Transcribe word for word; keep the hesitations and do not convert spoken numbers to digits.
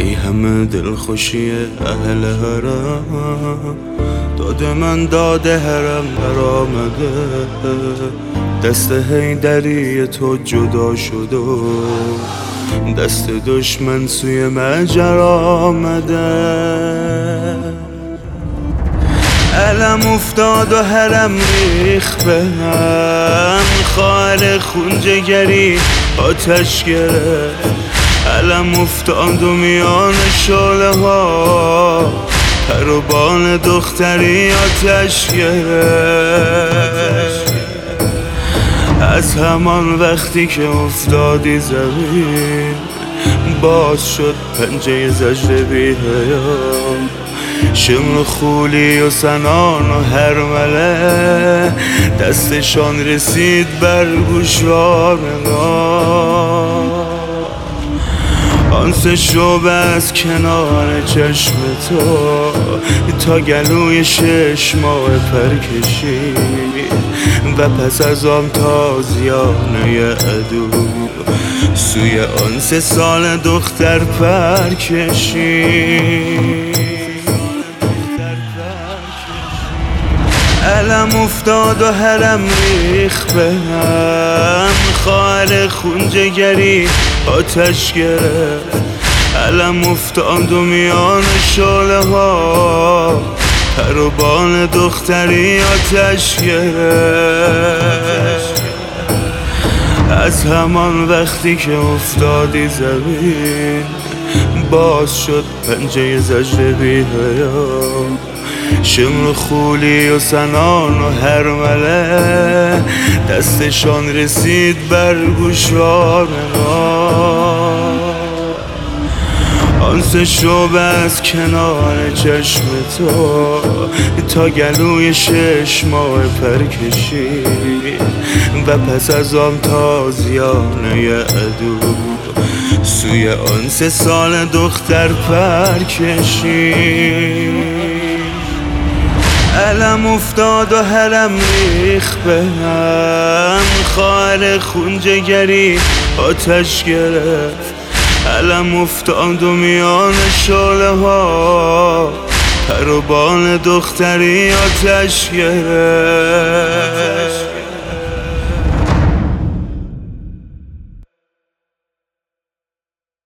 ای همه دلخوشی اهل حرم، داد من داده حرم در آمده، دست حیدری تو جدا شد و دست دشمن سوی مجر آمده. علم افتاد و حرم ریخ به هم، خواهر خون جگری آتش گرفت. علم افتاد و میان شعله ها، پر و بال دختری آتش گرفت. از همان وقتی که افتادی زمین، باز شد پنجه زجر بی حیام. شمر خولی و سنان و هرمله، دستشان رسید بر گوشوار ما. آن سه شعبه از کنار چشم تو تا گلوی شش ماه پر کشید، و پس از آن تازیانه عدو سوی آن سه سال دختر پر کشید. علم افتاد و حرم ریخ به هم، خواهر خون جگری آتش گرفت. علم افتاد و میان شعله ها، پر و بال دختری آتش گرفت. از همان وقتی که افتادی زمین، باز شد پنجه زجر بی حیام. شمر خولی و سنان و هرمله، دستشان رسید بر گوشوار ما. آن سه شعبه از کنار چشم تو تا گلوی شش ماه پر کشید، و پس از آن تازیانه عدو سوی آن سه سال دختر پر کشید. علم افتاد و حرم ریخ به هم، خواهر خون جگری آتش گرفت. علم افتاد و میان شعله ها، پر و بال دختری آتش گرفت.